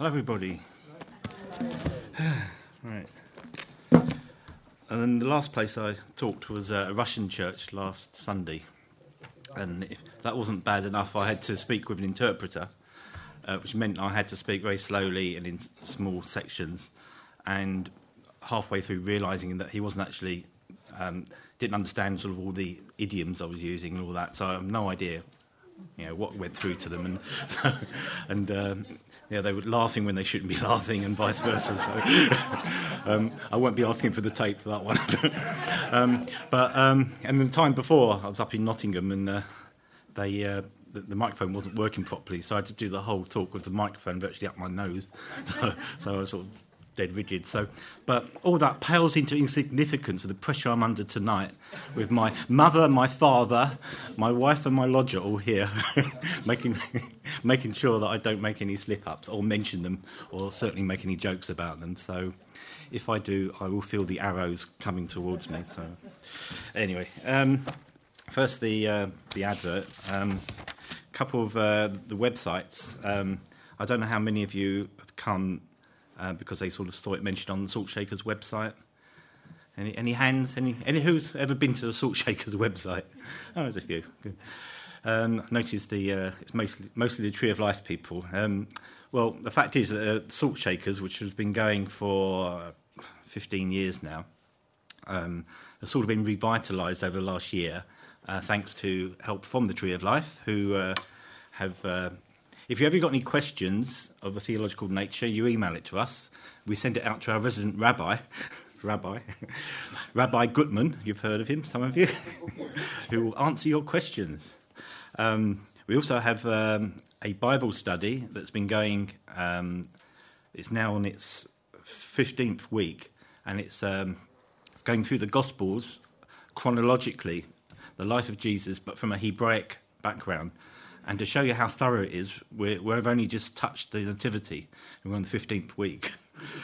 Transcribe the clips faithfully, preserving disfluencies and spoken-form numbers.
Hello, everybody. Right. And then the last place I talked was uh, a Russian church last Sunday. And if that wasn't bad enough, I had to speak with an interpreter, uh, which meant I had to speak very slowly and in s- small sections. And halfway through realising that he wasn't actually, um, didn't understand sort of all the idioms I was using and all that. So I have no idea, you know, what went through to them. And so, and um, yeah, they were laughing when they shouldn't be laughing, and vice versa. So um, I won't be asking for the tape for that one. um, but um, and the time before, I was up in Nottingham, and uh, they uh, the, the microphone wasn't working properly, so I had to do the whole talk with the microphone virtually up my nose. So, so I was sort of dead rigid. So, but all that pales into insignificance with the pressure I'm under tonight, with my mother, my father, my wife, and my lodger all here, making making sure that I don't make any slip-ups or mention them, or certainly make any jokes about them. So, if I do, I will feel the arrows coming towards me. So, anyway, um, first the uh, the advert. Um, a couple of uh, the websites. Um, I don't know how many of you have come. Uh, because they sort of saw it mentioned on the Salt Shakers website. Any, any hands? Any, any who's ever been to the Salt Shakers website? Oh, there's a few. Good. Um, notice the uh, it's mostly mostly the Tree of Life people. Um, well, the fact is that uh, Salt Shakers, which has been going for fifteen years now, um, has sort of been revitalised over the last year, uh, thanks to help from the Tree of Life, who uh, have. Uh, If you've ever got any questions of a theological nature, you email it to us. We send it out to our resident rabbi, Rabbi, Rabbi Gutman, you've heard of him, some of you, who will answer your questions. Um, we also have um, a Bible study that's been going, um, it's now on its fifteenth week, and it's, um, it's going through the Gospels chronologically, the life of Jesus, but from a Hebraic background. And to show you how thorough it is, we're, we've only just touched the Nativity, and we're on the fifteenth week.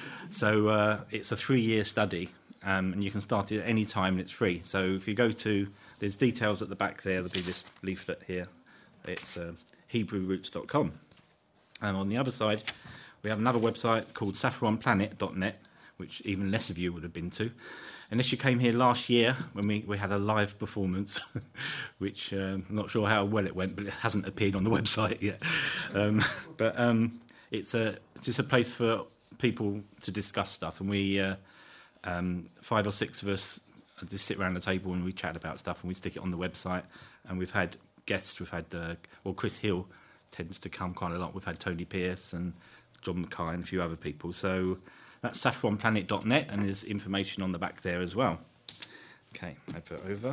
So uh, it's a three-year study, um, and you can start it at any time, and it's free. So if you go to, there's details at the back there, there'll be this leaflet here. It's uh, hebrew roots dot com. And on the other side, we have another website called saffron planet dot net, which even less of you would have been to. Unless you came here last year when we, we had a live performance, which um, I'm not sure how well it went, but it hasn't appeared on the website yet. Um, but um, it's a, just a place for people to discuss stuff. And we, uh, um, five or six of us, just sit around the table and we chat about stuff, and we stick it on the website. And we've had guests. We've had, uh, well, Chris Hill tends to come quite a lot. We've had Tony Pierce and John Mackay and a few other people. So that's saffron planet dot net, and there's information on the back there as well. Okay, advert over.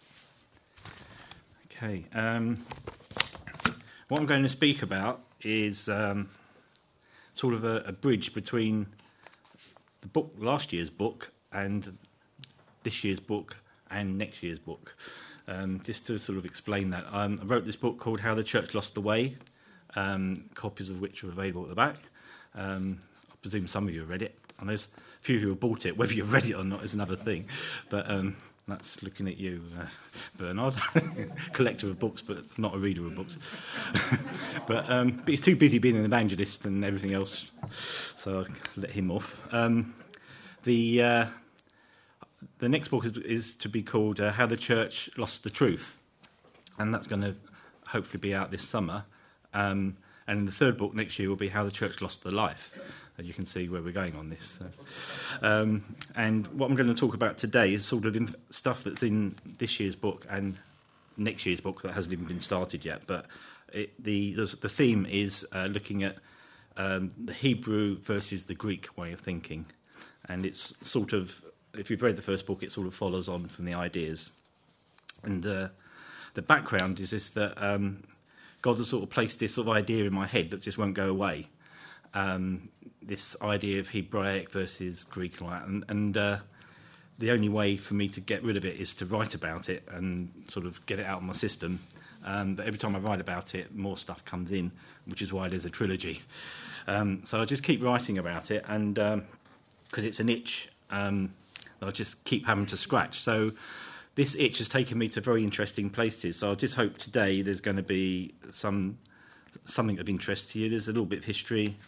Okay, um, what I'm going to speak about is um, sort of a, a bridge between the book, last year's book, and this year's book, and next year's book. Um, just to sort of explain that, um, I wrote this book called How the Church Lost the Way, um, copies of which are available at the back. Um, I presume some of you have read it. And there's a few of you have bought it. Whether you've read it or not is another thing. But um, that's looking at you, uh, Bernard. Collector of books, but not a reader of books. but, um, but he's too busy being an evangelist and everything else, so I'll let him off. Um, the uh, the next book is, is to be called uh, How the Church Lost the Truth. And that's going to hopefully be out this summer. Um, and the third book next year will be How the Church Lost the Life. You can see where we're going on this. So. Um, and what I'm going to talk about today is sort of in stuff that's in this year's book and next year's book that hasn't even been started yet. But it, the the theme is uh, looking at um, the Hebrew versus the Greek way of thinking. And it's sort of, if you've read the first book, it sort of follows on from the ideas. And uh, the background is this, that um, God has sort of placed this sort of idea in my head that just won't go away. Um, this idea of Hebraic versus Greek, and, and uh, the only way for me to get rid of it is to write about it and sort of get it out of my system. Um, but every time I write about it, more stuff comes in, which is why there's a trilogy. Um, so I just keep writing about it, and because um, it's an itch um, that I just keep having to scratch. So this itch has taken me to very interesting places. So I just hope today there's going to be some something of interest to you. There's a little bit of history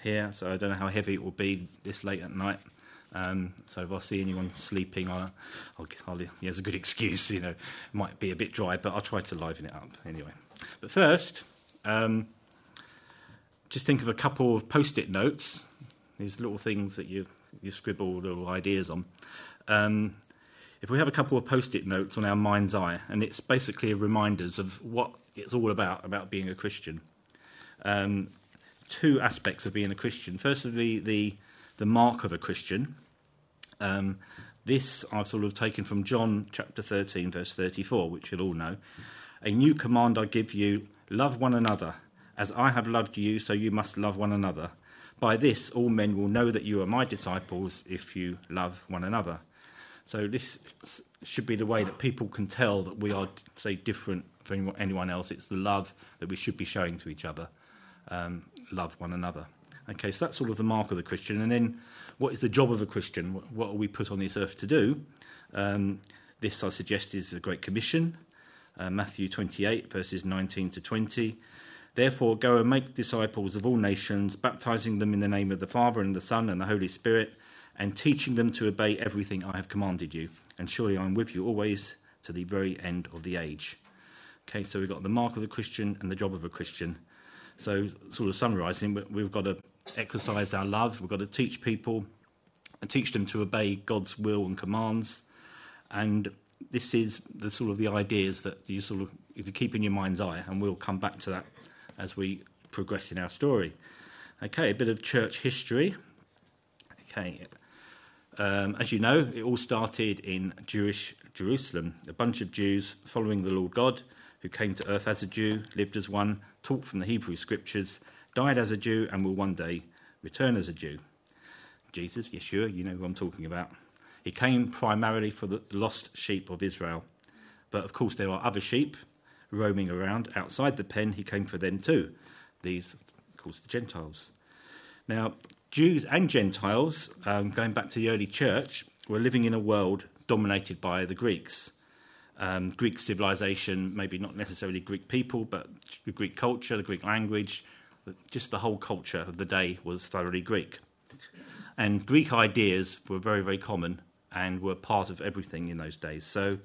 here, so I don't know how heavy it will be this late at night. Um, so if I see anyone sleeping, I'll, I'll, I'll, yeah, there's a good excuse, you know. It might be a bit dry, but I'll try to liven it up anyway. But first, um, just think of a couple of post-it notes. These little things that you, you scribble little ideas on. Um, if we have a couple of post-it notes on our mind's eye, and it's basically reminders of what it's all about, about being a Christian. Um, two aspects of being a Christian. Firstly, the, the mark of a Christian. Um, this I've sort of taken from John chapter thirteen, verse thirty-four, which you'll all know. A new command I give you, love one another. As I have loved you, so you must love one another. By this, all men will know that you are my disciples if you love one another. So this should be the way that people can tell that we are, say, different from anyone else. It's the love that we should be showing to each other. Um, love one another. Okay, so that's sort of the mark of the Christian. And then what is the job of a Christian? What are we put on this earth to do? Um, this, I suggest, is the Great Commission. Uh, Matthew twenty-eight, verses nineteen to twenty. Therefore, go and make disciples of all nations, baptizing them in the name of the Father and the Son and the Holy Spirit, and teaching them to obey everything I have commanded you. And surely I am with you always to the very end of the age. Okay, so we've got the mark of the Christian and the job of a Christian. So, sort of summarising, we've got to exercise our love. We've got to teach people and teach them to obey God's will and commands. And this is the sort of the ideas that you sort of, if you keep in your mind's eye, and we'll come back to that as we progress in our story. Okay, a bit of church history. Okay, um, as you know, it all started in Jewish Jerusalem. A bunch of Jews following the Lord God, who came to earth as a Jew, lived as one, taught from the Hebrew Scriptures, died as a Jew, and will one day return as a Jew. Jesus, Yeshua, you know who I'm talking about. He came primarily for the lost sheep of Israel. But of course there are other sheep roaming around outside the pen. He came for them too. These, of course, the Gentiles. Now, Jews and Gentiles, um, going back to the early church, were living in a world dominated by the Greeks. Um, Greek civilization, maybe not necessarily Greek people, but the Greek culture, the Greek language, just the whole culture of the day was thoroughly Greek. And Greek ideas were very, very common and were part of everything in those days. So,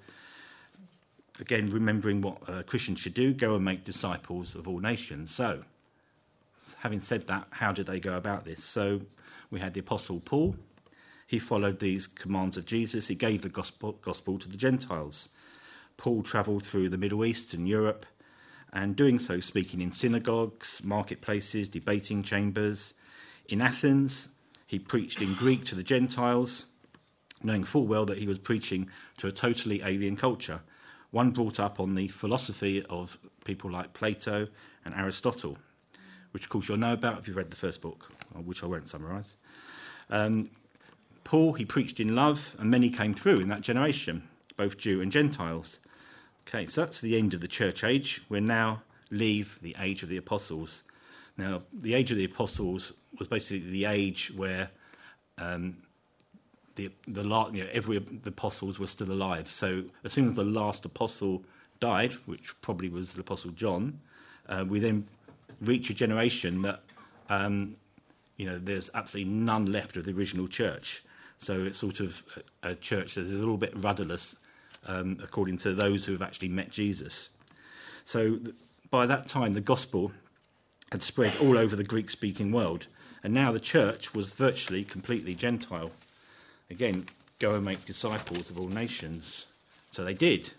again, remembering what a Christian should do, go and make disciples of all nations. So, having said that, how did they go about this? So, we had the Apostle Paul. He followed these commands of Jesus. He gave the gospel, gospel to the Gentiles. Paul travelled through the Middle East and Europe, and doing so, speaking in synagogues, marketplaces, debating chambers. In Athens, he preached in Greek to the Gentiles, knowing full well that he was preaching to a totally alien culture, one brought up on the philosophy of people like Plato and Aristotle, which of course you'll know about if you've read the first book, which I won't summarise. Um, Paul, he preached in love, and many came through in that generation, both Jew and Gentiles. Okay, so that's the end of the church age. We now leave the age of the apostles. Now, the age of the apostles was basically the age where um, the the you know, every the apostles were still alive. So as soon as the last apostle died, which probably was the Apostle John, uh, we then reach a generation that um, you know there's absolutely none left of the original church. So it's sort of a, a church that's a little bit rudderless, um, according to those who have actually met Jesus. So th- by that time, the gospel had spread all over the Greek-speaking world, and now the church was virtually completely Gentile. Again, go and make disciples of all nations. So they did.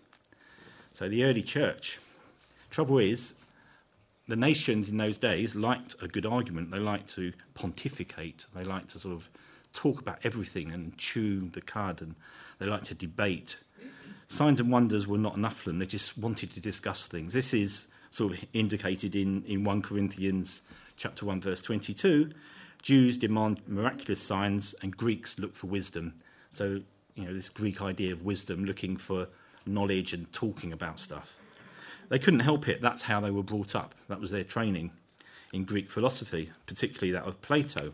So the early church. Trouble is, the nations in those days liked a good argument. They liked to pontificate. They liked to sort of talk about everything and chew the cud, and they liked to debate. Signs and wonders were not enough for them. They just wanted to discuss things. This is sort of indicated in, in First Corinthians chapter one, verse twenty-two. Jews demand miraculous signs and Greeks look for wisdom. So, you know, this Greek idea of wisdom, looking for knowledge and talking about stuff. They couldn't help it. That's how they were brought up. That was their training in Greek philosophy, particularly that of Plato.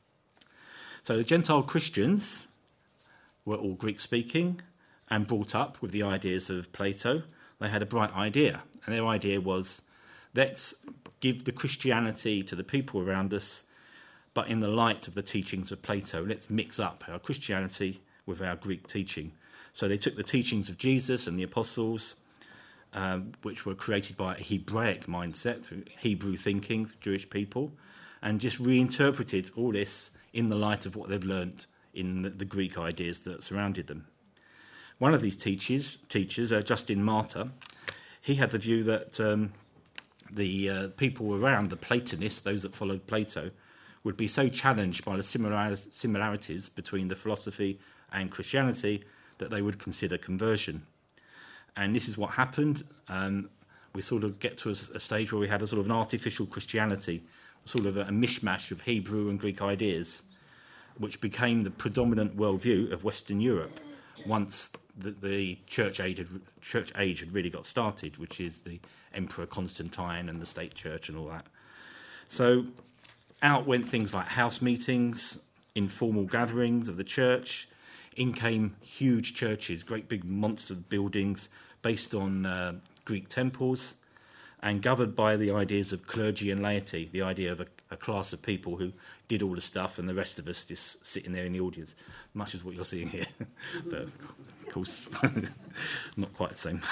So the Gentile Christians were all Greek-speaking and brought up with the ideas of Plato. They had a bright idea, and their idea was, let's give the Christianity to the people around us, but in the light of the teachings of Plato. Let's mix up our Christianity with our Greek teaching. So they took the teachings of Jesus and the apostles, um, which were created by a Hebraic mindset, Hebrew thinking for Jewish people, and just reinterpreted all this in the light of what they've learnt in the, the Greek ideas that surrounded them. One of these teachers, teachers uh, Justin Martyr, he had the view that um, the uh, people around, the Platonists, those that followed Plato, would be so challenged by the similar, similarities between the philosophy and Christianity that they would consider conversion. And this is what happened. Um, we sort of get to a, a stage where we had a sort of an artificial Christianity, sort of a, a mishmash of Hebrew and Greek ideas, which became the predominant worldview of Western Europe once the, the church age had, church age had really got started, which is the Emperor Constantine and the state church and all that. So out went things like house meetings, informal gatherings of the church. In came huge churches, great big monster buildings based on uh, Greek temples and governed by the ideas of clergy and laity, the idea of a, a class of people who did all the stuff and the rest of us just sitting there in the audience, much as what you're seeing here. But of course, not quite the same.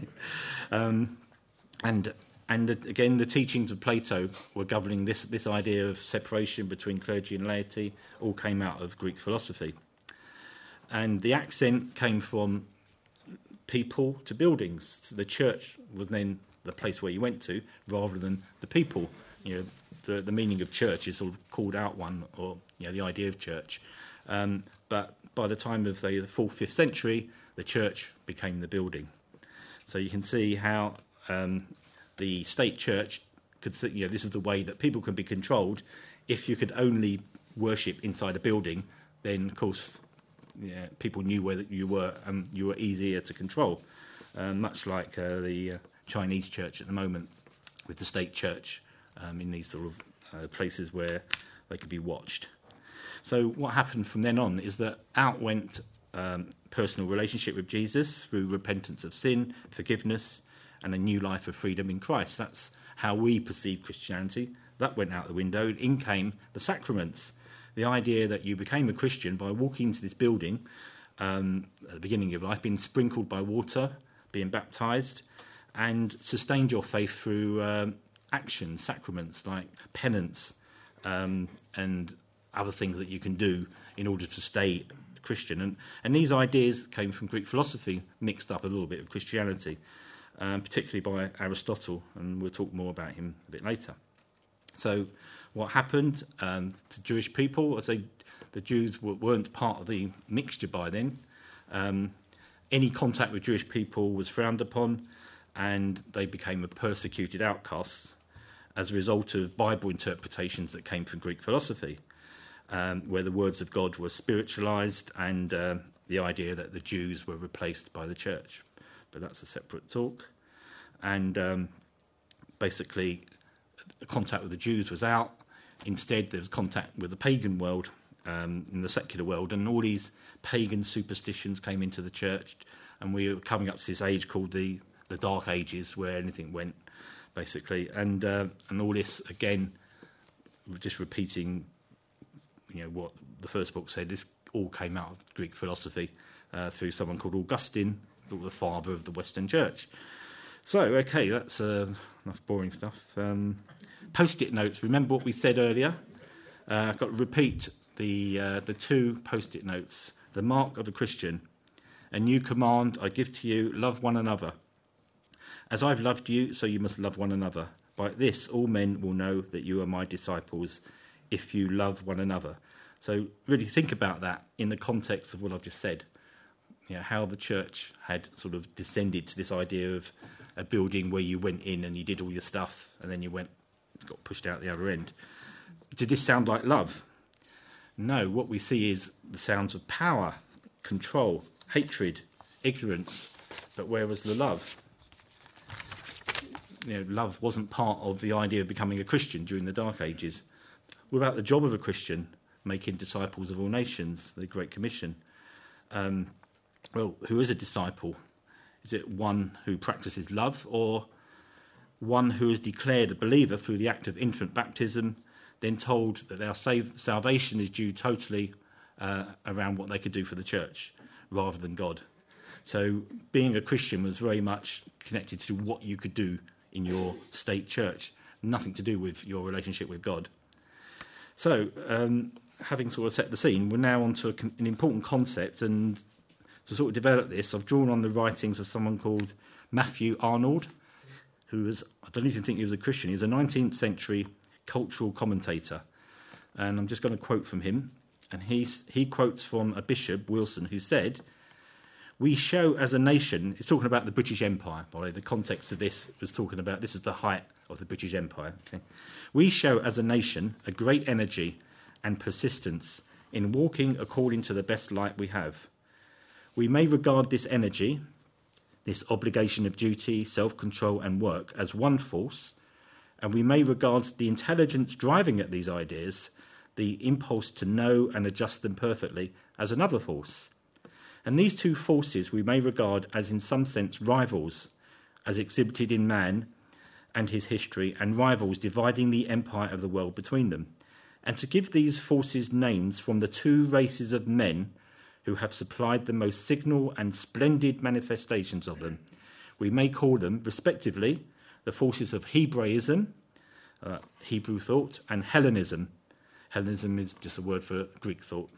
um, and and again, the teachings of Plato were governing this, this idea of separation between clergy and laity, all came out of Greek philosophy. And the accent came from people to buildings. So the church was then the place where you went to, rather than the people. You know, the, the meaning of church is sort of called out one, or you know, the idea of church. Um, but by the time of the, the fourth, fifth century, the church became the building. So you can see how um, the state church could, you know, this is the way that people can be controlled. If you could only worship inside a building, then of course, yeah, people knew where that you were, and you were easier to control, uh, much like uh, the uh, Chinese church at the moment, with the state church um, in these sort of uh, places where they could be watched. So what happened from then on is that out went um, personal relationship with Jesus through repentance of sin, forgiveness, and a new life of freedom in Christ. That's how we perceive Christianity. That went out the window. In came the sacraments. The idea that you became a Christian by walking into this building um, at the beginning of life, being sprinkled by water, being baptised, and sustained your faith through um, actions, sacraments like penance um, and other things that you can do in order to stay a Christian. And, and these ideas came from Greek philosophy, mixed up a little bit with Christianity, um, particularly by Aristotle, and we'll talk more about him a bit later. So what happened um, to Jewish people, I say the Jews weren't part of the mixture by then. Um, any contact with Jewish people was frowned upon, and they became a persecuted outcasts as a result of Bible interpretations that came from Greek philosophy, um, where the words of God were spiritualized, and uh, the idea that the Jews were replaced by the church. But that's a separate talk. And um, basically, the contact with the Jews was out. Instead, there was contact with the pagan world, um, in the secular world, and all these pagan superstitions came into the church, and we were coming up to this age called the, the Dark Ages, where anything went, basically. And uh, and all this, again, just repeating, you know, what the first book said, this all came out of Greek philosophy uh, through someone called Augustine, the father of the Western Church. So, okay, that's uh, enough boring stuff. Um, Post-it notes. Remember what we said earlier? Uh, I've got to repeat the uh, the two post-it notes. The mark of a Christian. A new command I give to you: love one another. As I've loved you, so you must love one another. By this, all men will know that you are my disciples, if you love one another. So, really think about that in the context of what I've just said. You know, how the church had sort of descended to this idea of a building where you went in and you did all your stuff, and then you went. Got pushed out the other end. Did this sound like love? No, what we see is the sounds of power, control, hatred, ignorance. But where was the love? You know, love wasn't part of the idea of becoming a Christian during the Dark Ages. What about the job of a Christian? Making disciples of all nations, the Great Commission. Um, well, who is a disciple? Is it one who practices love, or one who is declared a believer through the act of infant baptism, then told that their save, salvation is due totally uh, around what they could do for the church rather than God. So being a Christian was very much connected to what you could do in your state church, nothing to do with your relationship with God. So um, having sort of set the scene, we're now on to a, an important concept, and to sort of develop this, I've drawn on the writings of someone called Matthew Arnold, who was, I don't even think he was a Christian, he was a nineteenth century cultural commentator. And I'm just going to quote from him. And he's, he quotes from a bishop, Wilson, who said, "We show as a nation," he's talking about the British Empire, by the way, the context of this was talking about, this is the height of the British Empire. Okay? "We show as a nation a great energy and persistence in walking according to the best light we have. We may regard this energy, this obligation of duty, self-control and work as one force, and we may regard the intelligence driving at these ideas, the impulse to know and adjust them perfectly, as another force. And these two forces we may regard as in some sense rivals, as exhibited in man and his history, and rivals dividing the empire of the world between them. And to give these forces names from the two races of men who have supplied the most signal and splendid manifestations of them, we may call them, respectively, the forces of Hebraism, uh, Hebrew thought, and Hellenism. Hellenism is just a word for Greek thought.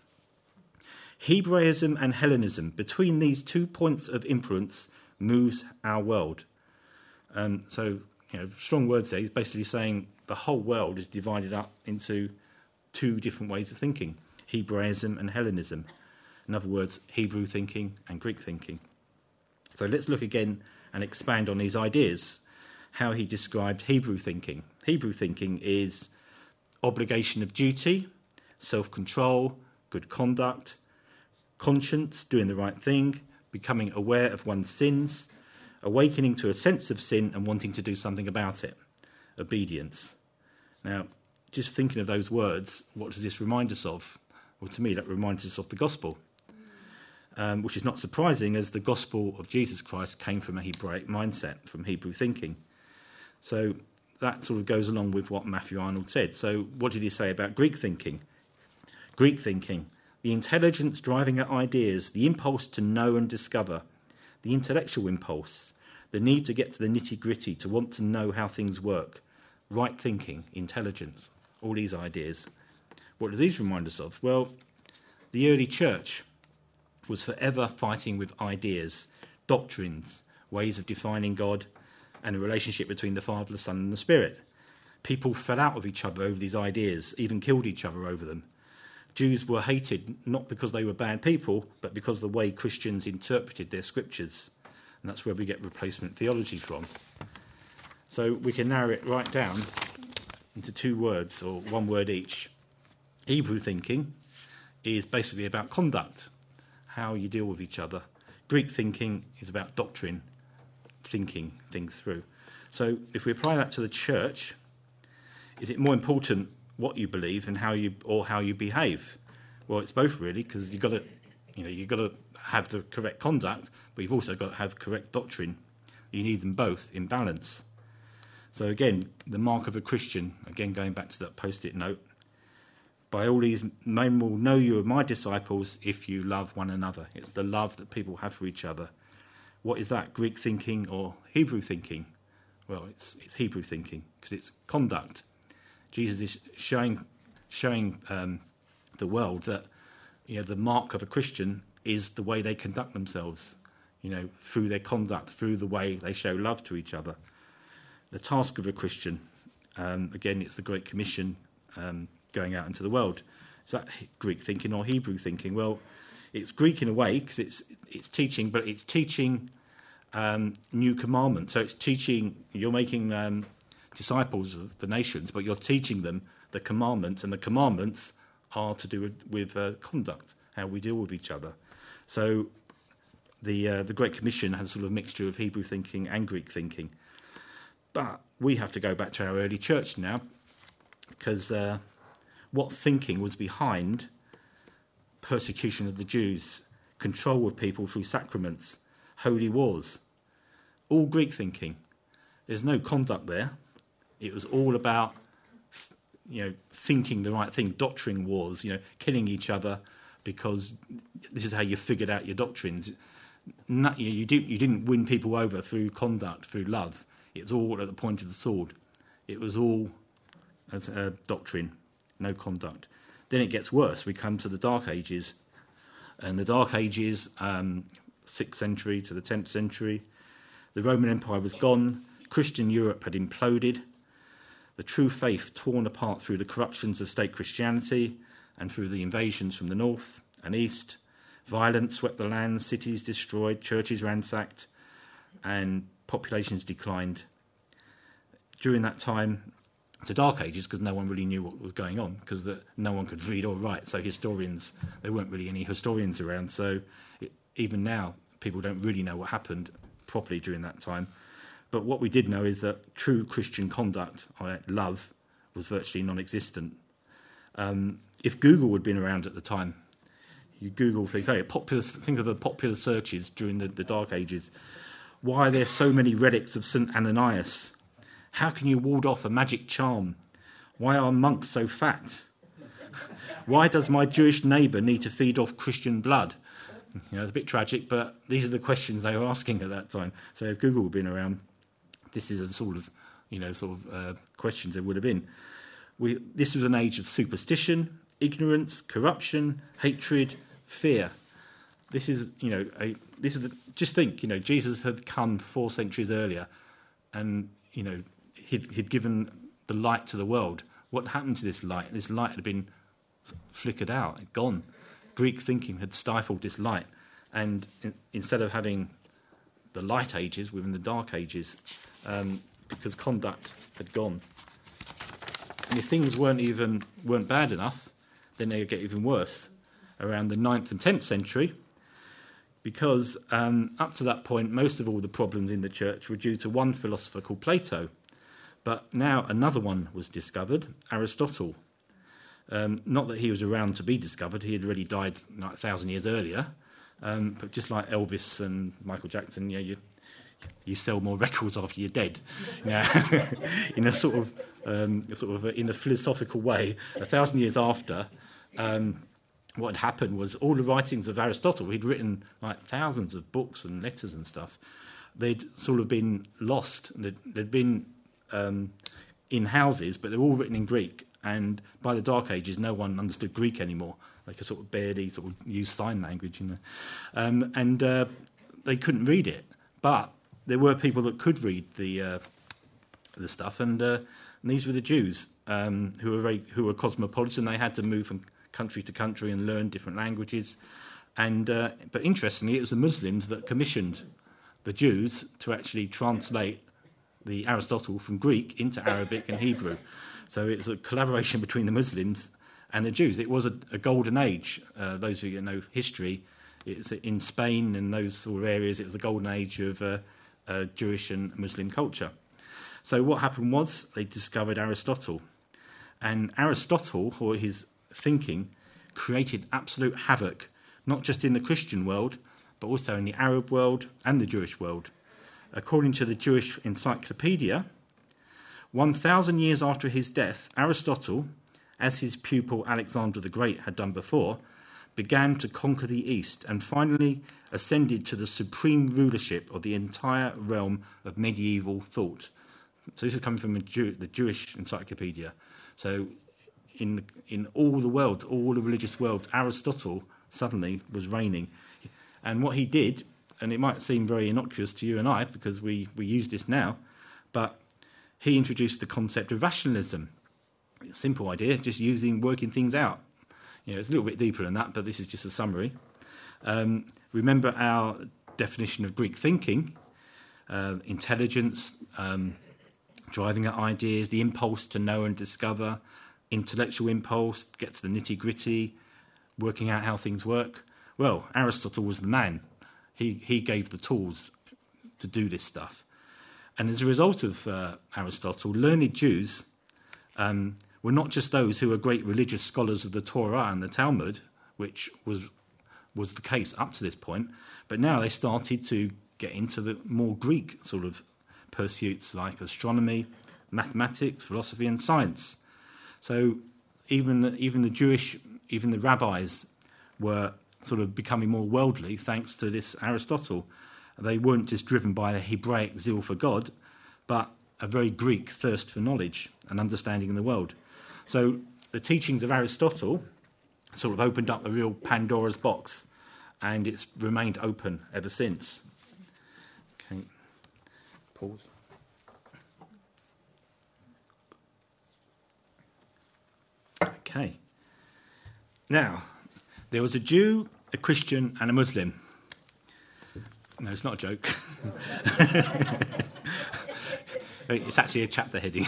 Hebraism and Hellenism, between these two points of influence, moves our world." Um, so, you know, strong words there. He's basically saying the whole world is divided up into two different ways of thinking, Hebraism and Hellenism. In other words, Hebrew thinking and Greek thinking. So let's look again and expand on these ideas, how he described Hebrew thinking. Hebrew thinking is obligation of duty, self-control, good conduct, conscience, doing the right thing, becoming aware of one's sins, awakening to a sense of sin and wanting to do something about it, obedience. Now, just thinking of those words, what does this remind us of? Well, to me, that reminds us of the gospel, um, which is not surprising, as the gospel of Jesus Christ came from a Hebraic mindset, from Hebrew thinking. So that sort of goes along with what Matthew Arnold said. So what did he say about Greek thinking? Greek thinking, the intelligence driving at ideas, the impulse to know and discover, the intellectual impulse, the need to get to the nitty-gritty, to want to know how things work, right thinking, intelligence, all these ideas. What do these remind us of? Well, the early church was forever fighting with ideas, doctrines, ways of defining God, and a relationship between the Father, the Son, and the Spirit. People fell out with each other over these ideas, even killed each other over them. Jews were hated not because they were bad people, but because of the way Christians interpreted their scriptures. And that's where we get replacement theology from. So we can narrow it right down into two words, or one word each. Hebrew thinking is basically about conduct, how you deal with each other. Greek thinking is about doctrine, thinking things through. So if we apply that to the church, is it more important what you believe and how you, or how you behave? Well, it's both really, because you've got to, you know, you've got to have the correct conduct, but you've also got to have correct doctrine. You need them both in balance. So again, the mark of a Christian, again going back to that post-it note, by all these men will know you are my disciples if you love one another. It's the love that people have for each other. What is that, Greek thinking or Hebrew thinking? Well, it's, it's Hebrew thinking, because it's conduct. Jesus is showing showing um, the world that, you know, the mark of a Christian is the way they conduct themselves, you know, through their conduct, through the way they show love to each other. The task of a Christian, um, again, it's the Great Commission, um, going out into the world. Is that Greek thinking or Hebrew thinking? Well, it's Greek in a way, because it's it's teaching, but it's teaching um, new commandments. So it's teaching, you're making um, disciples of the nations, but you're teaching them the commandments, and the commandments are to do with, with uh, conduct, how we deal with each other. So the uh, the Great Commission has sort of a mixture of Hebrew thinking and Greek thinking. But we have to go back to our early church now, because uh, what thinking was behind persecution of the Jews, control of people through sacraments, holy wars, all Greek thinking. There's no conduct there. It was all about you know, thinking the right thing, doctrine wars, you know, killing each other because this is how you figured out your doctrines. Not, you know, you didn't you didn't win people over through conduct, through love. It's all at the point of the sword. It was all as a doctrine, no conduct. Then it gets worse. We come to the Dark Ages, and the Dark Ages, um, sixth century to the tenth century, the Roman Empire was gone. Christian Europe had imploded. The true faith torn apart through the corruptions of state Christianity and through the invasions from the north and east. Violence swept the land, cities destroyed, churches ransacked, and populations declined. During that time, the Dark Ages, because no one really knew what was going on, because no one could read or write, so historians, there weren't really any historians around, so it, even now, people don't really know what happened properly during that time. But what we did know is that true Christian conduct, love, was virtually non-existent. Um, if Google had been around at the time, you Google, say, popular, think of the popular searches during the, the Dark Ages. Why are there so many relics of Saint Ananias? How can you ward off a magic charm? Why are monks so fat? Why does my Jewish neighbour need to feed off Christian blood? You know, it's a bit tragic, but these are the questions they were asking at that time. So if Google had been around, this is a sort of, you know, sort of uh, questions there would have been. We, this was an age of superstition, ignorance, corruption, hatred, fear. This is, you know, a, this is the, just think, you know, Jesus had come four centuries earlier, and you know, he'd, he'd given the light to the world. What happened to this light? This light had been flickered out, it's gone. Greek thinking had stifled this light, and in, instead of having the light ages, we're in the dark ages, um, because conduct had gone. And if things weren't even weren't bad enough, then they would get even worse around the ninth and tenth century, because um, up to that point, most of all the problems in the church were due to one philosopher called Plato. But now another one was discovered, Aristotle. Um, not that he was around to be discovered, he had already died like a thousand years earlier. Um, but just like Elvis and Michael Jackson, you know, you, you sell more records after you're dead. You know, in a sort of, um, sort of, a, in a philosophical way, a thousand years after, um, what had happened was all the writings of Aristotle, he'd written like thousands of books and letters and stuff. They'd sort of been lost. They'd, they'd been um, in houses, but they're all written in Greek. And by the Dark Ages, no one understood Greek anymore. They could sort of barely sort of use sign language, you know. Um, and uh, they couldn't read it. But there were people that could read the uh, the stuff, and, uh, and these were the Jews, um, who were very who were cosmopolitan. They had to move from country to country and learn different languages. And uh, but interestingly, it was the Muslims that commissioned the Jews to actually translate the Aristotle from Greek into Arabic and Hebrew. So it was a collaboration between the Muslims and the Jews. It was a, a golden age. Uh, those who know history, it's in Spain and those sort of areas, it was a golden age of uh, uh, Jewish and Muslim culture. So what happened was they discovered Aristotle. And Aristotle, or his thinking, created absolute havoc, not just in the Christian world, but also in the Arab world and the Jewish world. According to the Jewish Encyclopedia, one thousand years after his death, Aristotle, as his pupil Alexander the Great had done before, began to conquer the East and finally ascended to the supreme rulership of the entire realm of medieval thought. So this is coming from a Jew, the Jewish Encyclopedia. So in, in all the worlds, all the religious worlds, Aristotle suddenly was reigning. And what he did, and it might seem very innocuous to you and I because we, we use this now, but he introduced the concept of rationalism. It's a simple idea, just using, working things out. You know, it's a little bit deeper than that, but this is just a summary. Um, remember our definition of Greek thinking, uh, intelligence, um, driving at ideas, the impulse to know and discover, intellectual impulse, get to the nitty-gritty, working out how things work. Well, Aristotle was the man. He, he gave the tools to do this stuff. And as a result of uh, Aristotle, learned Jews um, were not just those who were great religious scholars of the Torah and the Talmud, which was was the case up to this point, but now they started to get into the more Greek sort of pursuits like astronomy, mathematics, philosophy and science. So even the, even the Jewish, even the rabbis were sort of becoming more worldly thanks to this Aristotle. They weren't just driven by a Hebraic zeal for God, but a very Greek thirst for knowledge and understanding in the world. So the teachings of Aristotle sort of opened up a real Pandora's box, and it's remained open ever since. Okay, pause. Okay. Now, there was a Jew, a Christian, and a Muslim. No, it's not a joke. It's actually a chapter heading.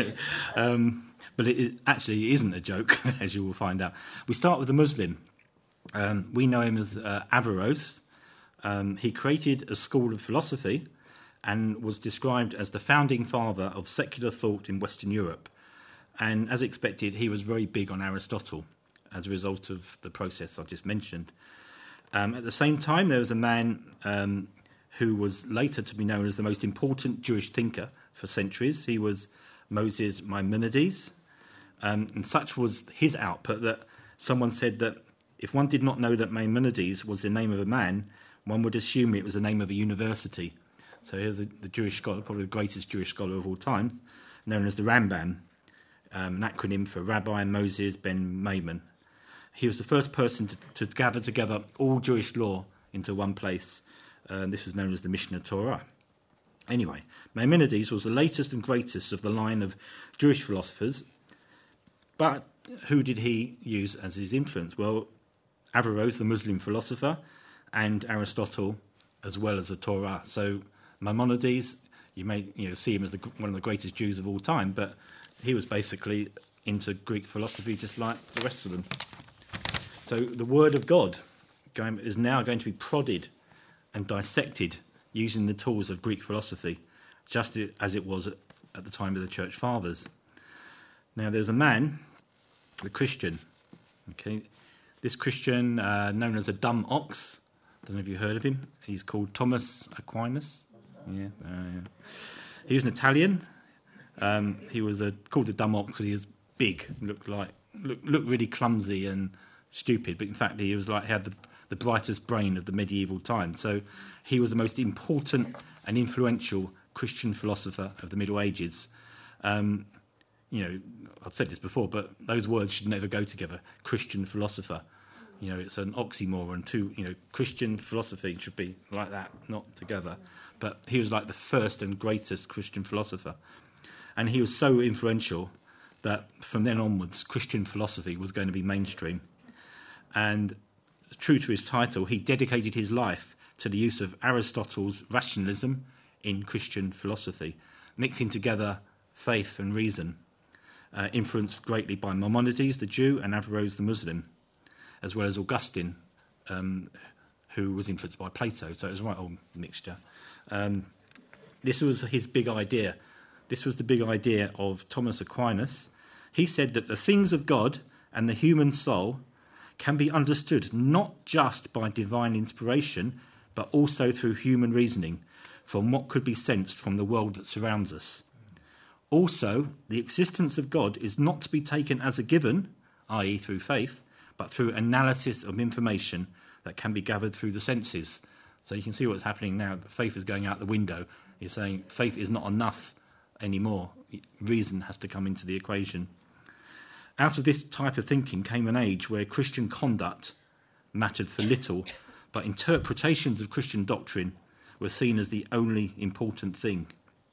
um, but it, it actually isn't a joke, as you will find out. We start with the Muslim. Um, we know him as uh, Averroes. Um, he created a school of philosophy and was described as the founding father of secular thought in Western Europe. And as expected, he was very big on Aristotle as a result of the process I just mentioned. Um, at the same time, there was a man um, who was later to be known as the most important Jewish thinker for centuries. He was Moses Maimonides. Um, and such was his output that someone said that if one did not know that Maimonides was the name of a man, one would assume it was the name of a university. So here's the, the Jewish scholar, probably the greatest Jewish scholar of all time, known as the Rambam, um, an acronym for Rabbi Moses ben Maimon. He was the first person to, to gather together all Jewish law into one place. Uh, this was known as the Mishneh Torah. Anyway, Maimonides was the latest and greatest of the line of Jewish philosophers, but who did he use as his influence? Well, Averroes, the Muslim philosopher, and Aristotle, as well as the Torah. So Maimonides, you may you know see him as the, one of the greatest Jews of all time, but he was basically into Greek philosophy just like the rest of them. So the Word of God going, is now going to be prodded and dissected using the tools of Greek philosophy, just as it was at the time of the Church Fathers. Now, there's a man, the Christian, okay, this Christian uh, known as the dumb ox. I don't know if you've heard of him. He's called Thomas Aquinas. Yeah, uh, yeah. He was an Italian. Um, he was a, called the dumb ox because he was big, looked like looked, looked really clumsy and stupid, but in fact he was like he had the, the brightest brain of the medieval time. So he was the most important and influential Christian philosopher of the Middle Ages. Um, you know, I've said this before, but those words should never go together. Christian philosopher, you know, it's an oxymoron. Two, you know, Christian philosophy should be like that, not together. But he was like the first and greatest Christian philosopher, and he was so influential that from then onwards, Christian philosophy was going to be mainstream. And true to his title, he dedicated his life to the use of Aristotle's rationalism in Christian philosophy, mixing together faith and reason, uh, influenced greatly by Maimonides, the Jew, and Averroes, the Muslim, as well as Augustine, um, who was influenced by Plato. So it was a right old mixture. Um, this was his big idea. This was the big idea of Thomas Aquinas. He said that the things of God and the human soul can be understood not just by divine inspiration, but also through human reasoning, from what could be sensed from the world that surrounds us. Also, the existence of God is not to be taken as a given, that is through faith, but through analysis of information that can be gathered through the senses. So you can see what's happening now. Faith is going out the window. You're saying faith is not enough anymore. Reason has to come into the equation. Out of this type of thinking came an age where Christian conduct mattered for little, but interpretations of Christian doctrine were seen as the only important thing.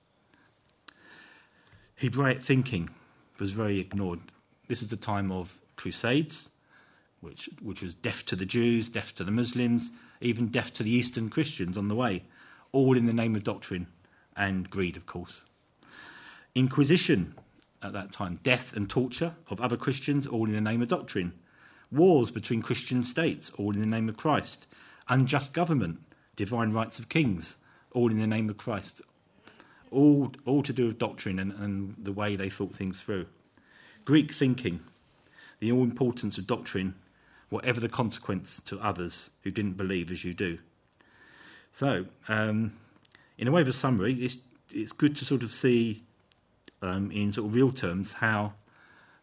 Hebraic thinking was very ignored. This is the time of crusades, which, which was deaf to the Jews, deaf to the Muslims, even deaf to the Eastern Christians on the way, all in the name of doctrine and greed, of course. Inquisition at that time, death and torture of other Christians, all in the name of doctrine. Wars between Christian states, all in the name of Christ. Unjust government, divine rights of kings, all in the name of Christ. All, all to do with doctrine and, and the way they thought things through. Greek thinking, the all-importance of doctrine, whatever the consequence to others who didn't believe as you do. So, um, in a way of a summary, it's, it's good to sort of see um, in sort of real terms how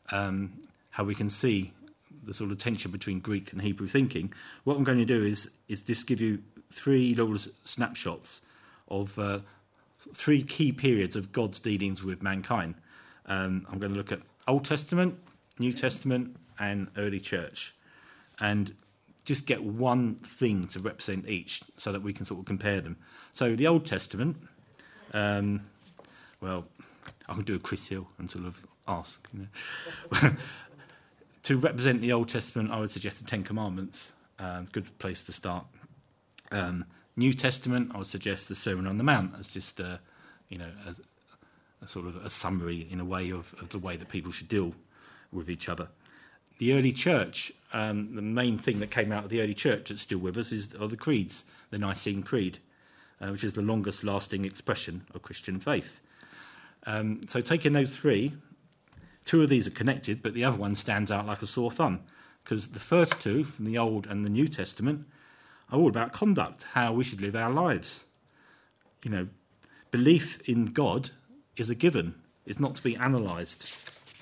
um, how we can see the sort of tension between Greek and Hebrew thinking, what I'm going to do is is just give you three little snapshots of uh, three key periods of God's dealings with mankind. Um, I'm going to look at Old Testament, New Testament, and early church, and just get one thing to represent each so that we can sort of compare them. So the Old Testament, um, well, I can do a Chris Hill and sort of ask, you know. To represent the Old Testament, I would suggest the Ten Commandments. Uh, good place to start. Um, New Testament, I would suggest the Sermon on the Mount as just, uh, you know, a, a sort of a summary in a way of, of the way that people should deal with each other. The early church, um, the main thing that came out of the early church that's still with us is are the creeds, the Nicene Creed, uh, which is the longest lasting expression of Christian faith. Um, so taking those three, two of these are connected, but the other one stands out like a sore thumb, because the first two, from the Old and the New Testament, are all about conduct, how we should live our lives. You know, belief in God is a given. It's not to be analysed.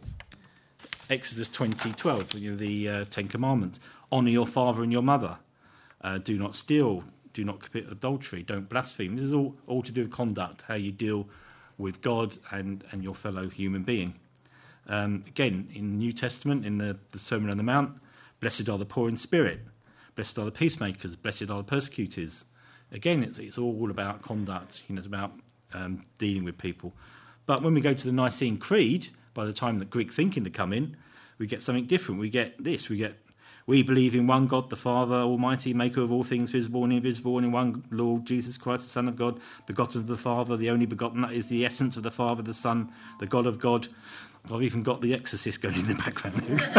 Exodus twenty twelve, you know, the uh, Ten Commandments. Honour your father and your mother. Uh, do not steal. Do not commit adultery. Don't blaspheme. This is all, all to do with conduct, how you deal with God and, and your fellow human being. Um, again, in the New Testament, in the, the Sermon on the Mount, blessed are the poor in spirit, blessed are the peacemakers, blessed are the persecutors. Again, it's, it's all about conduct, you know, it's about um, dealing with people. But when we go to the Nicene Creed, by the time that Greek thinking to come in, we get something different. We get this, we get, we believe in one God, the Father Almighty, maker of all things visible and invisible, and in one Lord Jesus Christ, the Son of God, begotten of the Father, the only begotten, that is the essence of the Father, the Son, the God of God. I've even got the Exorcist going in the background.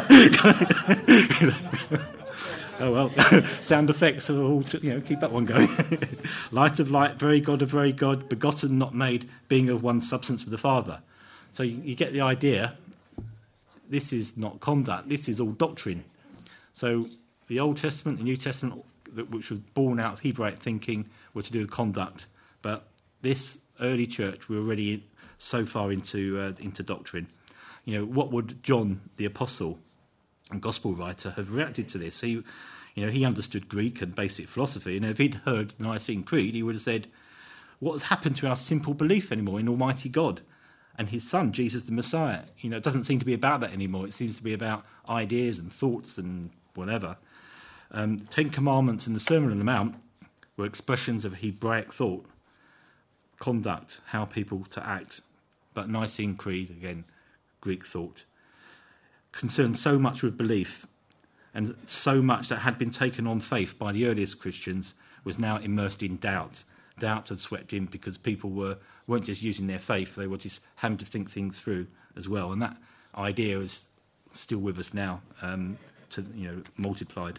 Oh well, sound effects are all to, you know, keep that one going. Light of light, very God of very God, begotten, not made, being of one substance with the Father. So you, you get the idea. This is not conduct. This is all doctrine. So the Old Testament, the New Testament, which was born out of Hebraic thinking, were to do with conduct. But this early church, we're already so far into uh, into doctrine. You know, what would John, the apostle and gospel writer, have reacted to this? He, you know, he understood Greek and basic philosophy, and if he'd heard the Nicene Creed, he would have said, "What has happened to our simple belief anymore in Almighty God and His Son, Jesus the Messiah?" You know, it doesn't seem to be about that anymore. It seems to be about ideas and thoughts and whatever. Um, the Ten Commandments and the Sermon on the Mount were expressions of Hebraic thought, conduct, how people to act. But Nicene Creed, again, Greek thought, concerned so much with belief, and so much that had been taken on faith by the earliest Christians was now immersed in doubt. Doubt had swept in because people were, weren't just using their faith, they were just having to think things through as well. And that idea is still with us now, um, to, you know, multiplied.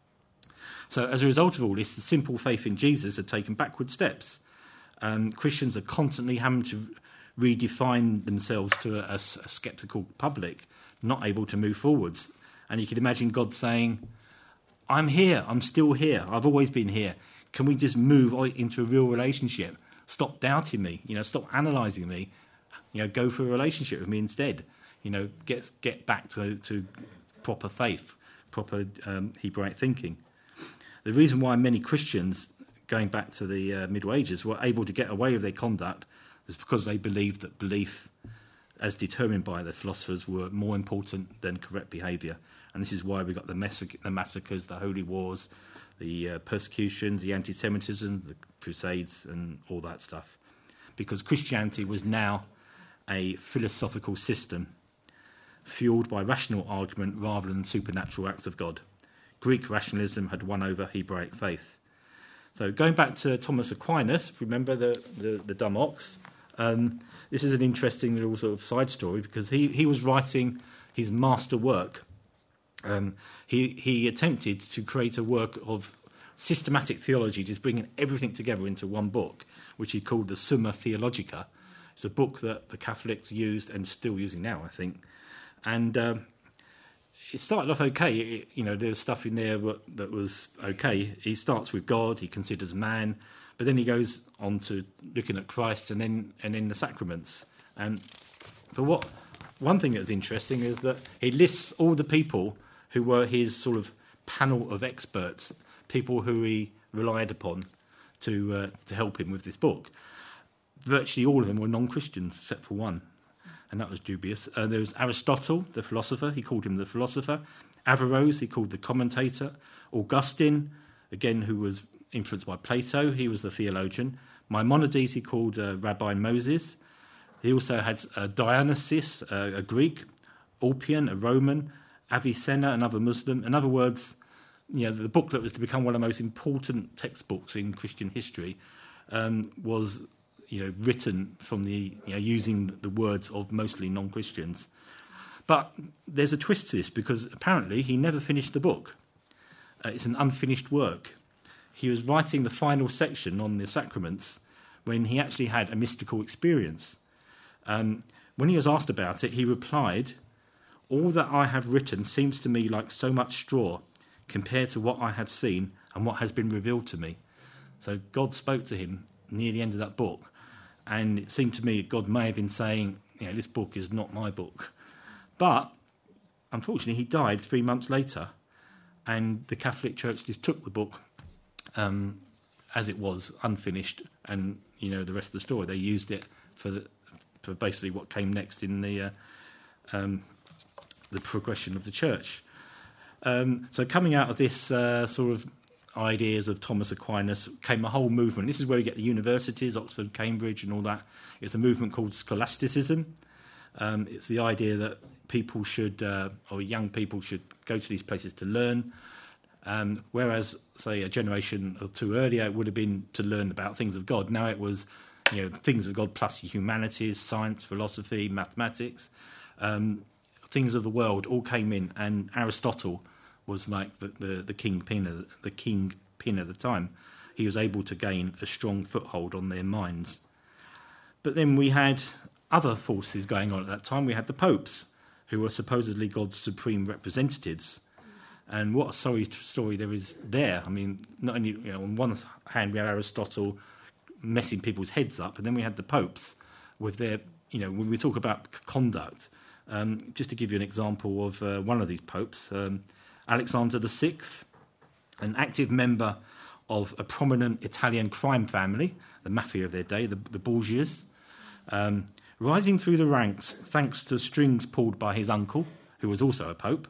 So as a result of all this, the simple faith in Jesus had taken backward steps. Um, Christians are constantly having to redefine themselves to a, a, a sceptical public, not able to move forwards. And you can imagine God saying, "I'm here, I'm still here, I've always been here. Can we just move into a real relationship? Stop doubting me, you know, stop analysing me, you know, go for a relationship with me instead. You know, get get back to, to proper faith, proper um, Hebraic thinking." The reason why many Christians, going back to the uh, Middle Ages, were able to get away with their conduct is because they believed that belief, as determined by the philosophers, were more important than correct behaviour. And this is why we got the, massacre, the massacres, the holy wars, the uh, persecutions, the anti-Semitism, the Crusades, and all that stuff. Because Christianity was now a philosophical system fuelled by rational argument rather than supernatural acts of God. Greek rationalism had won over Hebraic faith. So going back to Thomas Aquinas, remember the, the, the dumb ox? Um, this is an interesting little sort of side story because he, he was writing his master work. Um, he, he attempted to create a work of systematic theology, just bringing everything together into one book, which he called the Summa Theologica. It's a book that the Catholics used and still using now, I think. And um, it started off okay. It, you know, there's stuff in there that was okay. He starts with God, he considers man, but then he goes on to looking at Christ and then and then the sacraments. And but what one thing that's interesting is that he lists all the people who were his sort of panel of experts, people who he relied upon to uh, to help him with this book. Virtually all of them were non-Christians, except for one, and that was dubious. Uh, there was Aristotle, the philosopher. He called him the philosopher. Averroes, he called the commentator. Augustine, again, who was influenced by Plato, he was the theologian. Maimonides, he called uh, Rabbi Moses. He also had uh, Dionysius, uh, a Greek, Ulpian, a Roman, Avicenna, another Muslim. In other words, you know, the book that was to become one of the most important textbooks in Christian history um, was, you know, written from the, you know, using the words of mostly non-Christians. But there's a twist to this, because apparently he never finished the book. Uh, it's an unfinished work. He was writing the final section on the sacraments when he actually had a mystical experience. Um, when he was asked about it, he replied, "All that I have written seems to me like so much straw compared to what I have seen and what has been revealed to me." So God spoke to him near the end of that book, and it seemed to me God may have been saying, you know, this book is not my book. But unfortunately, he died three months later, and the Catholic Church just took the book um, as it was, unfinished, and you know the rest of the story. They used it for the, for basically what came next in the uh, um, the progression of the church. Um, so coming out of this uh, sort of ideas of Thomas Aquinas came a whole movement. This is where we get the universities, Oxford, Cambridge, and all that. It's a movement called scholasticism. Um, it's the idea that people should, uh, or young people should go to these places to learn. Um, whereas, say, a generation or two earlier, it would have been to learn about things of God. Now it was, you know, things of God plus humanities, science, philosophy, mathematics, um, things of the world all came in, and Aristotle was like the, the, the kingpin of the kingpin at the time. He was able to gain a strong foothold on their minds. But then we had other forces going on at that time. We had the popes, who were supposedly God's supreme representatives. And what a sorry story there is there. I mean, not only, you know, on one hand we had Aristotle messing people's heads up, and then we had the popes with their, you know, when we talk about conduct, um, just to give you an example of uh, one of these popes, um, Alexander the Sixth, an active member of a prominent Italian crime family, the mafia of their day, the, the Borgias, um, rising through the ranks thanks to strings pulled by his uncle, who was also a pope.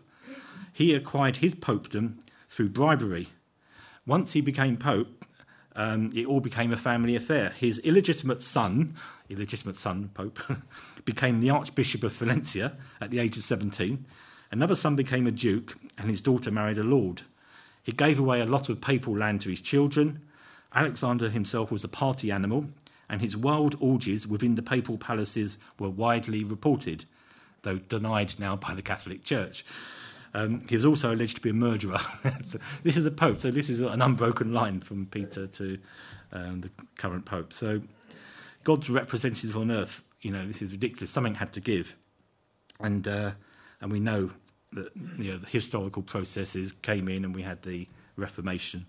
He acquired his popedom through bribery. Once he became pope, um, it all became a family affair. His illegitimate son, illegitimate son, pope, became the Archbishop of Valencia at the age of seventeen. Another son became a duke, and his daughter married a lord. He gave away a lot of papal land to his children. Alexander himself was a party animal, and his wild orgies within the papal palaces were widely reported, though denied now by the Catholic Church. Um, he was also alleged to be a murderer. So this is a pope, so this is an unbroken line from Peter to um, the current pope. So God's representative on earth, you know, this is ridiculous. Something had to give. And uh, and we know that, you know, the historical processes came in and we had the Reformation.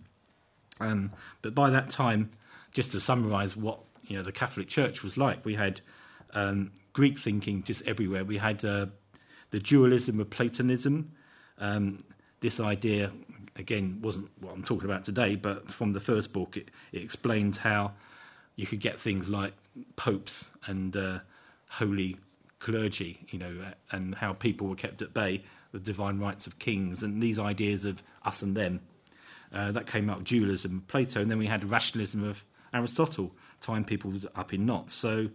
Um, but by that time, just to summarise what, you know, the Catholic Church was like, we had um, Greek thinking just everywhere. We had uh, the dualism of Platonism. Um, this idea, again, wasn't what I'm talking about today, but from the first book, it, it explains how you could get things like popes and uh, holy clergy, you know, and how people were kept at bay, the divine rights of kings, and these ideas of us and them. Uh, that came out of dualism of Plato, and then we had rationalism of Aristotle, tying people up in knots. So,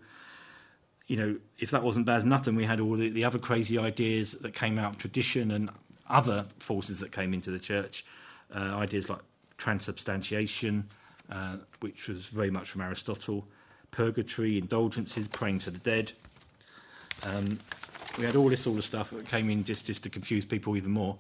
you know, if that wasn't bad enough, then we had all the, the other crazy ideas that came out of tradition and other forces that came into the church, uh, ideas like transubstantiation, uh, which was very much from Aristotle, purgatory, indulgences, praying to the dead. Um, we had all this sort of stuff that came in just, just to confuse people even more.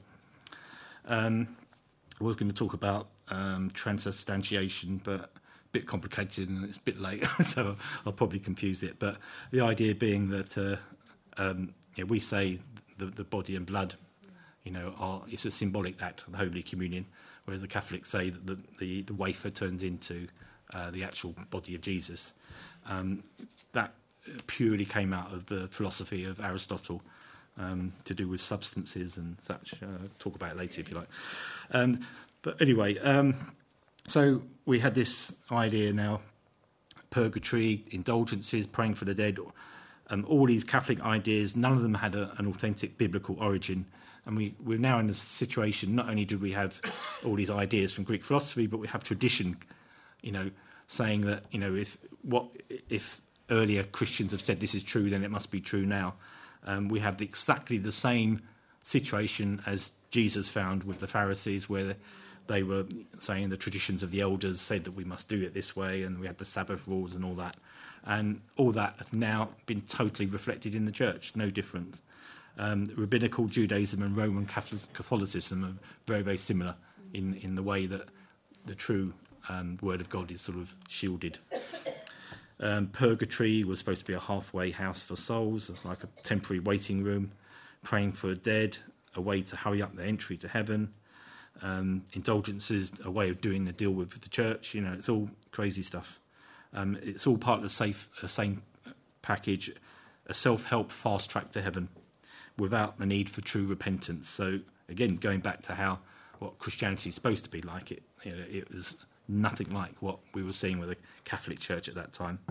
Um, I was going to talk about um, transubstantiation, but a bit complicated and it's a bit late, so I'll probably confuse it. But the idea being that uh, um, yeah, we say the, the body and blood, you know, are, it's a symbolic act of the Holy Communion, whereas the Catholics say that the, the, the wafer turns into uh, the actual body of Jesus. Um, that purely came out of the philosophy of Aristotle um, to do with substances and such. Uh, talk about it later if you like. Um, but anyway, um, so we had this idea now, purgatory, indulgences, praying for the dead, um, all these Catholic ideas, none of them had a, an authentic biblical origin. And we, we're now in a situation, not only do we have all these ideas from Greek philosophy, but we have tradition, you know, saying that, you know, if what if earlier Christians have said this is true, then it must be true now. Um, we have the, exactly the same situation as Jesus found with the Pharisees, where they were saying the traditions of the elders said that we must do it this way, and we had the Sabbath rules and all that. And all that have now been totally reflected in the church, no different. Um, rabbinical Judaism and Roman Catholicism are very, very similar in, in the way that the true um, Word of God is sort of shielded. Um, purgatory was supposed to be a halfway house for souls, like a temporary waiting room. Praying for the dead, a way to hurry up the entry to heaven. Um, indulgences, a way of doing the deal with the church. You know, it's all crazy stuff. Um, it's all part of the safe, uh, same package, a self-help fast track to heaven without the need for true repentance. So, again, going back to how what Christianity is supposed to be like, it, you know, it was nothing like what we were seeing with the Catholic Church at that time.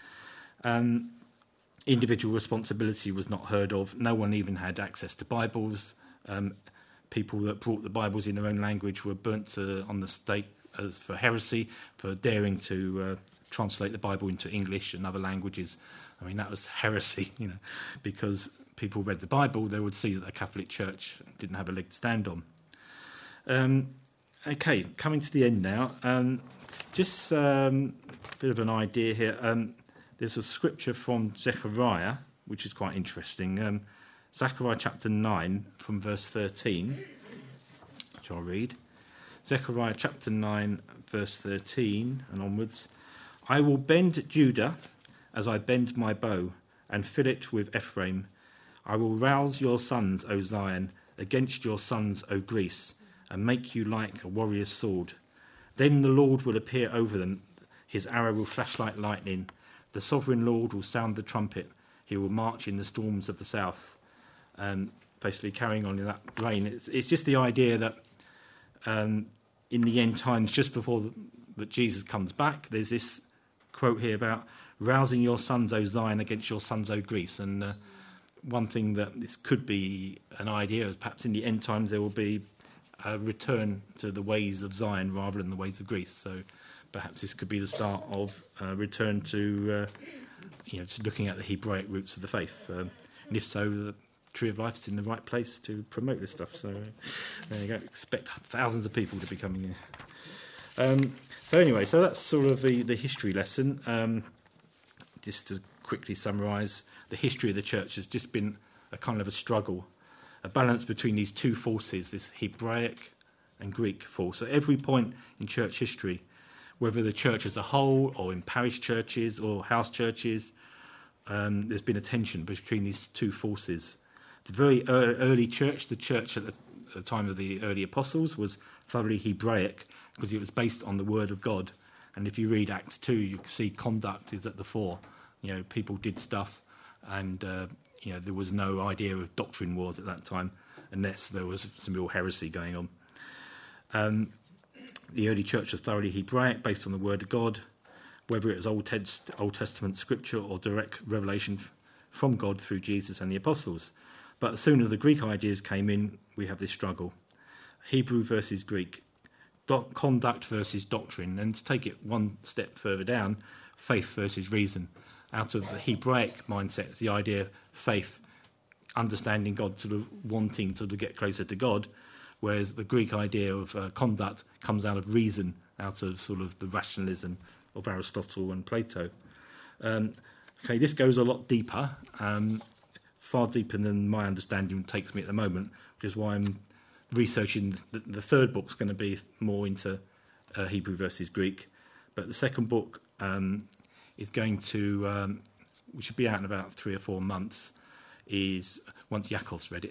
Um, individual responsibility was not heard of. No one even had access to Bibles. Um, people that brought the Bibles in their own language were burnt uh, on the stake as for heresy, for daring to uh, translate the Bible into English and other languages. I mean, that was heresy, you know, because people read the Bible, they would see that the Catholic Church didn't have a leg to stand on. Um, okay, coming to the end now. Um, just um, a bit of an idea here. Um, there's a scripture from Zechariah, which is quite interesting. Um, Zechariah chapter nine, from verse thirteen, which I'll read. Zechariah chapter nine, verse thirteen and onwards. I will bend Judah as I bend my bow, and fill it with Ephraim. I will rouse your sons, O Zion, against your sons, O Greece, and make you like a warrior's sword. Then the Lord will appear over them. His arrow will flash like lightning. The sovereign Lord will sound the trumpet. He will march in the storms of the south. And basically carrying on in that vein, it's, it's just the idea that um, in the end times, just before the, that Jesus comes back, there's this quote here about rousing your sons, O Zion, against your sons, O Greece. And uh, one thing that this could be an idea is perhaps in the end times there will be a return to the ways of Zion rather than the ways of Greece. So perhaps this could be the start of a return to, uh, you know, just looking at the Hebraic roots of the faith. Um, and if so, the Tree of Life is in the right place to promote this stuff. So uh, there you go. Expect thousands of people to be coming here. Um, so anyway, so that's sort of the, the history lesson. Um, just to quickly summarise, the history of the church has just been a kind of a struggle, a balance between these two forces, this Hebraic and Greek force. At every point in church history, whether the church as a whole or in parish churches or house churches, um, there's been a tension between these two forces. The very early church, the church at the, at the time of the early apostles, was thoroughly Hebraic because it was based on the word of God. And if you read Acts two, you can see conduct is at the fore. You know, people did stuff, and uh, you know, there was no idea of doctrine wars at that time, unless there was some real heresy going on. Um, the early church was thoroughly Hebraic, based on the word of God, whether it was Old, Test- Old Testament scripture or direct revelation from God through Jesus and the apostles. But as soon as the Greek ideas came in, we have this struggle. Hebrew versus Greek, doc- conduct versus doctrine, and to take it one step further down, faith versus reason. Out of the Hebraic mindset, it's the idea of faith, understanding God, sort of wanting to get closer to God, whereas the Greek idea of uh, conduct comes out of reason, out of sort of the rationalism of Aristotle and Plato. Um, okay, this goes a lot deeper, um, far deeper than my understanding takes me at the moment, which is why I'm researching. The, the third book's going to be more into uh, Hebrew versus Greek, but the second book um, is going to, um, which should be out in about three or four months, is, once Yakov's read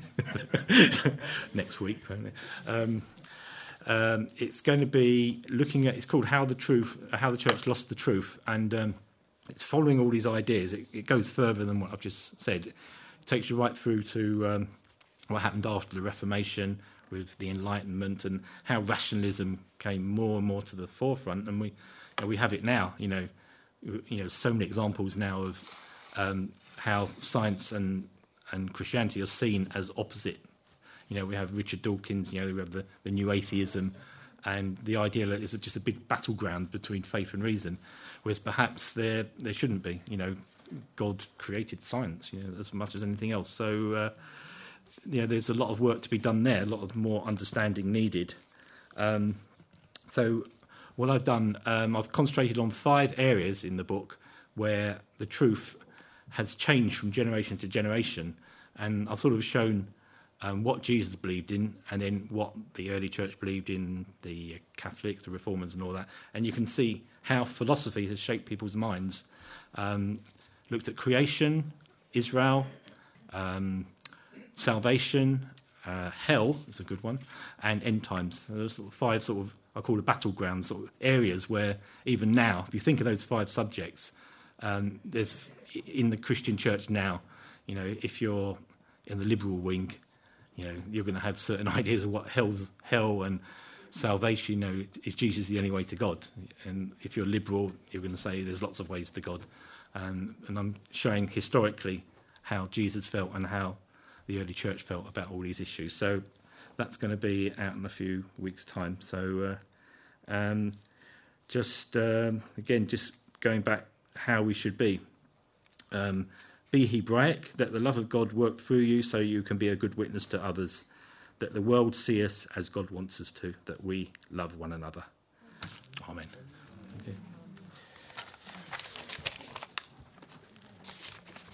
it, next week. Um, um, it's going to be looking at, it's called How the Truth, How the Church Lost the Truth, and um, it's following all these ideas. It, it goes further than what I've just said. It takes you right through to um, what happened after the Reformation with the Enlightenment and how rationalism came more and more to the forefront, and we you know, we have it now. You know, you know, so many examples now of um, how science and and Christianity are seen as opposite. You know, we have Richard Dawkins. You know, we have the, the new atheism, and the idea that it's just a big battleground between faith and reason, whereas perhaps there there shouldn't be. You know, God created science, you know, as much as anything else. So. Uh, You know, there's a lot of work to be done there, a lot of more understanding needed. Um, so what I've done, um, I've concentrated on five areas in the book where the truth has changed from generation to generation. And I've sort of shown um, what Jesus believed in and then what the early church believed in, the Catholics, the Reformers and all that. And you can see how philosophy has shaped people's minds. Um, looked at creation, Israel, um, salvation, uh, hell is a good one, and end times. So those sort of five sort of, I call it battleground sort of areas where even now, if you think of those five subjects, um, there's in the Christian church now, you know, if you're in the liberal wing, you know, you're going to have certain ideas of what hell's hell and salvation. You know, is Jesus the only way to God? And if you're liberal, you're going to say there's lots of ways to God. And, and I'm showing historically how Jesus felt and how the early church felt about all these issues. So that's going to be out in a few weeks' time. So uh, um, just, um, again, just going back how we should be. Um, be Hebraic, that the love of God work through you so you can be a good witness to others, that the world see us as God wants us to, that we love one another. Amen.